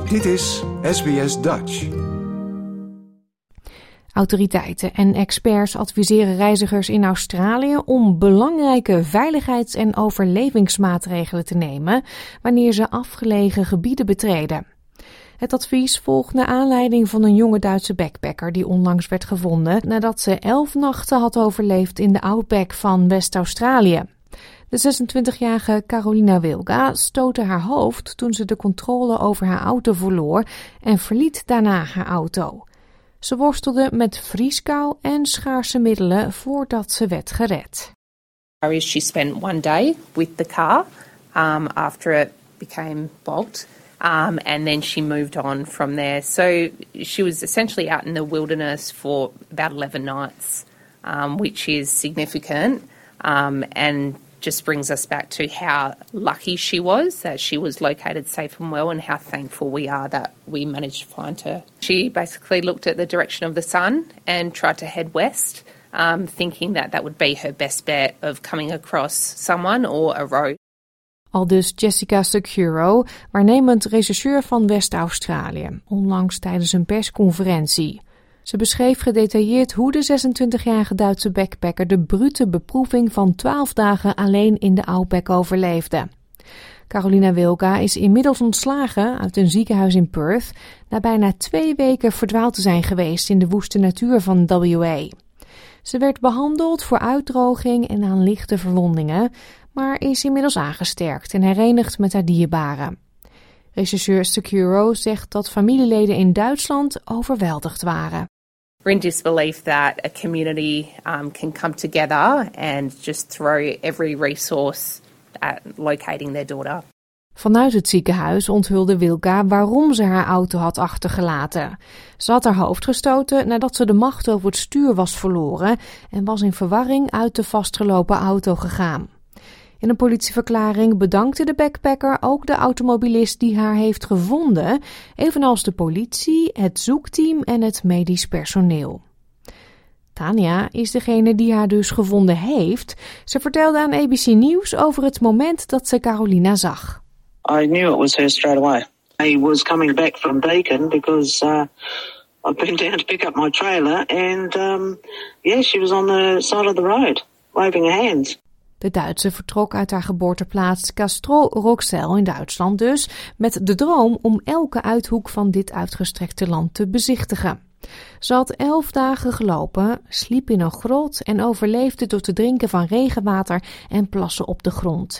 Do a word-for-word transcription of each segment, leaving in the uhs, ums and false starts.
Dit is S B S Dutch. Autoriteiten en experts adviseren reizigers in Australië om belangrijke veiligheids- en overlevingsmaatregelen te nemen wanneer ze afgelegen gebieden betreden. Het advies volgt naar aanleiding van een jonge Duitse backpacker die onlangs werd gevonden nadat ze elf nachten had overleefd in de outback van West-Australië. De zesentwintigjarige Carolina Wilga stootte haar hoofd toen ze de controle over haar auto verloor en verliet daarna haar auto. Ze worstelde met vrieskou en schaarse middelen voordat ze werd gered. She spent one day with the car um, after it became bogged, um, and then she moved on from there. So she was essentially out in the wilderness for about eleven nights, um, which is significant, um, and just brings us back to how lucky she was that she was located safe and well, and how thankful we are that we managed to find her. She basically looked at the direction of the sun and tried to head west, um, thinking that that would be her best bet of coming across someone or a road. Aldus Jessica Securo, waarnemend rechercheur van West-Australië, onlangs tijdens een persconferentie. Ze beschreef gedetailleerd hoe de zesentwintigjarige Duitse backpacker de brute beproeving van twaalf dagen alleen in de outback overleefde. Carolina Wilga is inmiddels ontslagen uit een ziekenhuis in Perth na bijna twee weken verdwaald te zijn geweest in de woeste natuur van W A. Ze werd behandeld voor uitdroging en aan lichte verwondingen, maar is inmiddels aangesterkt en herenigd met haar dierbaren. Rechercheur Securo zegt dat familieleden in Duitsland overweldigd waren. We're in disbelief that a community um, can come together and just throw every resource at locating their daughter. Vanuit het ziekenhuis onthulde Wilga waarom ze haar auto had achtergelaten. Ze had haar hoofd gestoten nadat ze de macht over het stuur was verloren en was in verwarring uit de vastgelopen auto gegaan. In een politieverklaring bedankte de backpacker ook de automobilist die haar heeft gevonden, evenals de politie, het zoekteam en het medisch personeel. Tania is degene die haar dus gevonden heeft. Ze vertelde aan A B C Nieuws over het moment dat ze Carolina zag. I knew it was her straight away. I was coming back from Bacon because uh, I've been down to pick up my trailer and um, yeah, she was on the side of the road, waving her hands. De Duitse vertrok uit haar geboorteplaats Castrol-Roxel in Duitsland dus, met de droom om elke uithoek van dit uitgestrekte land te bezichtigen. Ze had elf dagen gelopen, sliep in een grot en overleefde door te drinken van regenwater en plassen op de grond.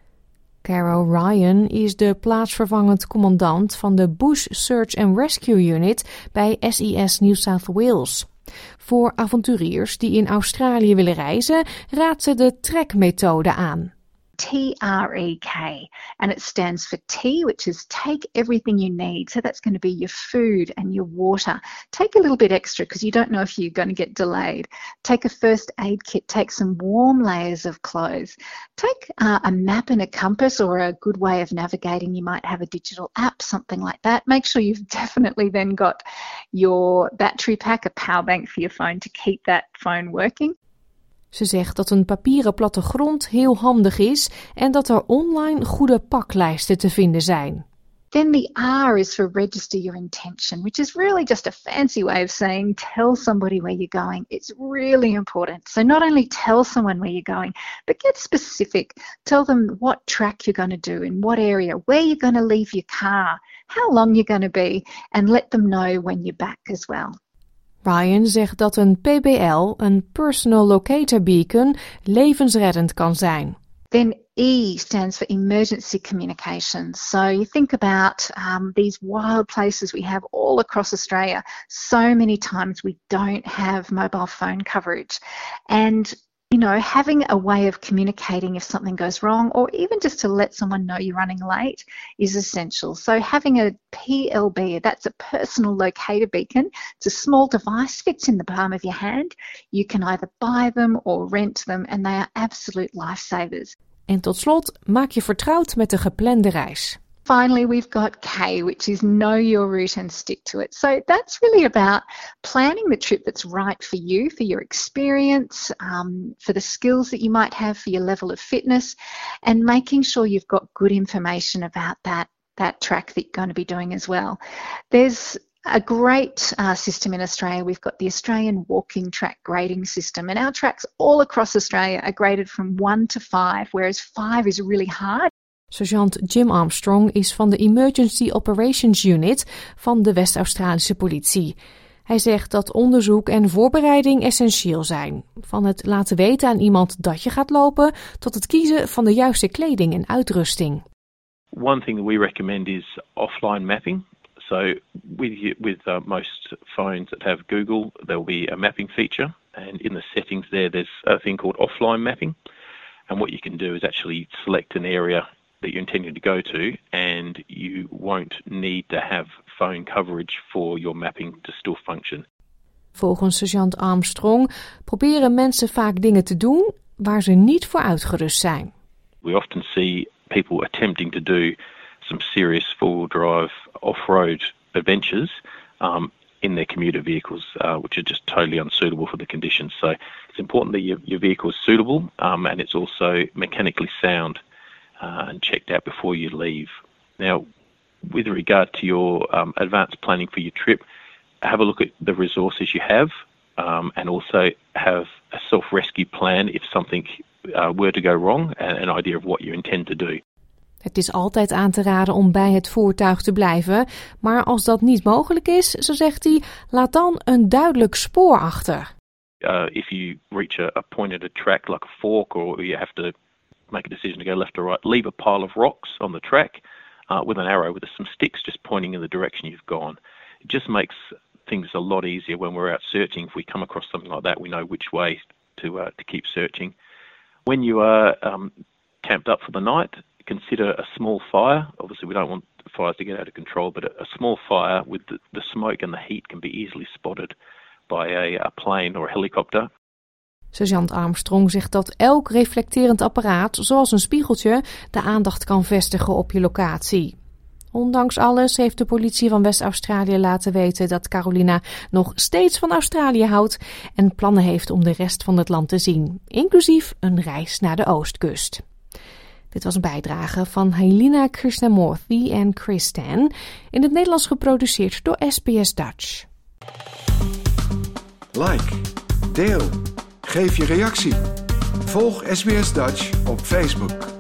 Carol Ryan is de plaatsvervangend commandant van de Bush Search and Rescue Unit bij S I S New South Wales. Voor avonturiers die in Australië willen reizen, raadt ze de trek-methode aan. T R E K, and it stands for T, which is take everything you need. So that's going to be your food and your water. Take a little bit extra because you don't know if you're going to get delayed. Take a first aid kit, take some warm layers of clothes. Take uh, a map and a compass or a good way of navigating. You might have a digital app, something like that. Make sure you've definitely then got your battery pack, a power bank for your phone to keep that phone working. Ze zegt dat een papieren plattegrond heel handig is en dat er online goede paklijsten te vinden zijn. Then the R is for register your intention, which is really just a fancy way of saying tell somebody where you're going. It's really important. So not only tell someone where you're going, but get specific. Tell them what track you're going to do, in what area, where you're going to leave your car, how long you're going to be, and let them know when you're back as well. Ryan zegt dat een P B L, een Personal Locator Beacon, levensreddend kan zijn. Then E stands for emergency communications. So you think about um, these wild places we have all across Australia. So many times we don't have mobile phone coverage. And you know, having a way of communicating if something goes wrong, or even just to let someone know you're running late, is essential. So having a P L B, that's a personal locator beacon. It's a small device, fits in the palm of your hand. You can either buy them or rent them, and they are absolute lifesavers. En tot slot, maak je vertrouwd met de geplande reis. Finally, we've got K, which is know your route and stick to it. So that's really about planning the trip that's right for you, for your experience, um, for the skills that you might have, for your level of fitness, and making sure you've got good information about that that track that you're going to be doing as well. There's a great uh, system in Australia. We've got the Australian walking track grading system, and our tracks all across Australia are graded from one to five, whereas five is really hard. Sergeant Jim Armstrong is van de Emergency Operations Unit van de West-Australische politie. Hij zegt dat onderzoek en voorbereiding essentieel zijn. Van het laten weten aan iemand dat je gaat lopen tot het kiezen van de juiste kleding en uitrusting. One thing that we recommend is offline mapping. So with with uh, most phones that have Google, there will be a mapping feature, and in the settings there, there's a thing called offline mapping. And what you can do is actually select an area that you're intending to go to, and you won't need to have phone coverage for your mapping to still function. Volgens sergeant Armstrong proberen mensen vaak dingen te doen waar ze niet voor uitgerust zijn. We often see people attempting to do some serious four-wheel drive off-road adventures um, in their commuter vehicles, uh, which are just totally unsuitable for the conditions. So it's important that your, your vehicle is suitable um, and it's also mechanically sound uh, and checked out before you leave. Now, with regard to your um, advanced planning for your trip, have a look at the resources you have um, and also have a self-rescue plan if something uh, were to go wrong, and an idea of what you intend to do. Het is altijd aan te raden om bij het voertuig te blijven, maar als dat niet mogelijk is, zo zegt hij, laat dan een duidelijk spoor achter. Uh, if you reach a, a point at a track like a fork, or you have to make a decision to go left or right, leave a pile of rocks on the track uh, with an arrow with some sticks just pointing in the direction you've gone. It just makes things a lot easier when we're out searching. If we come across something like that, we know which way to uh, to keep searching. When you are um, camped up for the night, consider a small fire. Obviously, we don't want fires to get out of control, but a, a small fire with the, the smoke and the heat can be easily spotted by a, a plane or a helicopter. Sergeant Armstrong zegt dat elk reflecterend apparaat, zoals een spiegeltje, de aandacht kan vestigen op je locatie. Ondanks alles heeft de politie van West-Australië laten weten dat Carolina nog steeds van Australië houdt en plannen heeft om de rest van het land te zien, inclusief een reis naar de oostkust. Dit was een bijdrage van Helena Krishnamurthy en Chris Tan, in het Nederlands geproduceerd door S B S Dutch. Like, deel, geef je reactie. Volg S B S Dutch op Facebook.